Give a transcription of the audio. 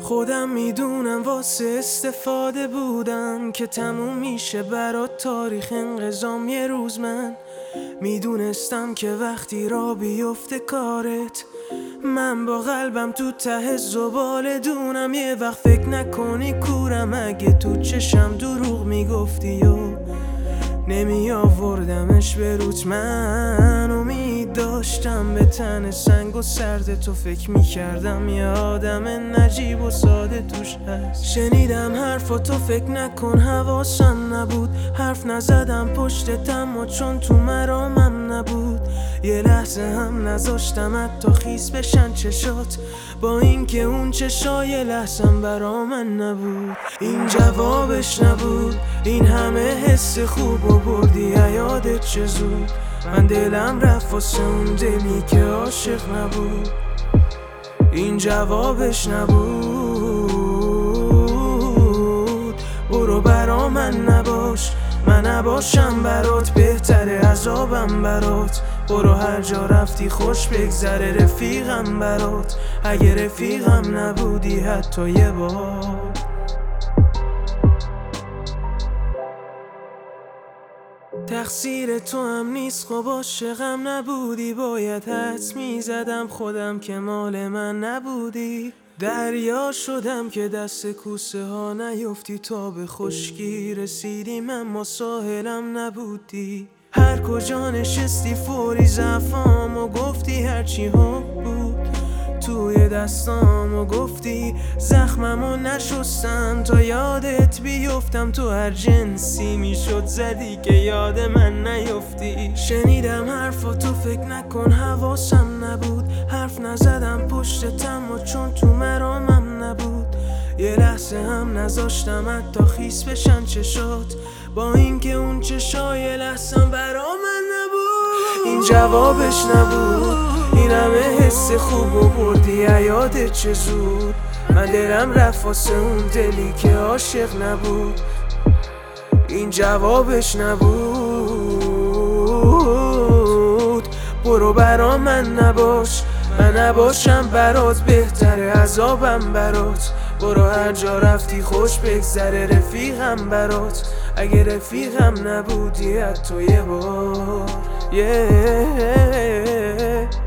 خودم میدونم واسه استفاده بودم که تموم میشه برات تاریخ انقضام یه روز. من میدونستم که وقتی را بیفته کارت، من با قلبم تو ته زباله دونم. یه وقت فکر نکنی کورم اگه تو چشم دروغ میگفتی و نمی آوردمش به روت. من امید داشتم به تن سنگ و سرد تو، فکر میکردم یه آدم نجیب و ساده توش هست. شنیدم حرفاتو فکر نکن حواسم نبود، حرف نزدم پشتتم و چون تو مرامم نبود. یه لحظه هم نذاشتم حتی خیس بشن چشات، با اینکه اون چشای لحظم برا من نبود. این جوابش نبود، این همه حس خوب و بردی یادت چه زود. من دلم رفت واسه اون دلی که عاشق نبود. این جوابش نبود. برو برا من نباش، من نباشم برات بهتره عذابم برات. برو هر جا رفتی خوش بگذره رفیقم برات، اگه رفیقم نبودی حتی یه بار. تقصیر تو هم نیست خب عاشقم نبودی، باید حدس میزدم خودم که مال من نبودی. دریا شدم که دست کوسه ها نیفتی، تا به خشکی رسیدیم اما ساحلم نبودی. هر کجا نشستی فوری ضعفامو گفتی، هرچی حب بود توی دستامو گفتی. زخممو نشستم تا یادت بیفتم، تو هر جنسی میشد زدی که یاد من نیفتی. شنیدم حرفاتو فکر نکن حواسم نبود، حرف نزدم پشتتم و چون تو مرامم نبود. یه لحظه هم نذاشتم حتی خیس بشن چشات، با اینکه اون چشای لحظم برا من نبود. این جوابش نبود، این همه حس خوب و بردی یادت چه زود. من دلم رفت واسه اون دلی که عاشق نبود. این جوابش نبود. برو برا من نباش، من نباشم برات بهتره عذابم برات. برو هر جا رفتی خوش بگذره رفیقم برات، اگه رفیقم نبودی حتی یه بار.